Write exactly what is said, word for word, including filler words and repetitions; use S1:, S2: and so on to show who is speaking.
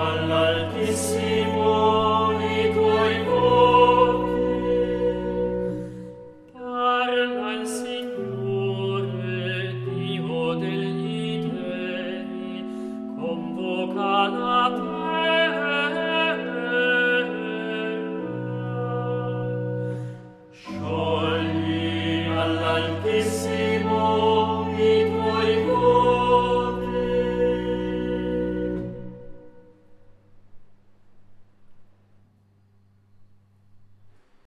S1: all'Altissimo i tuoi voti. Parla il Signore, Dio degli dei, convoca la terra. Sciogli all'Altissimo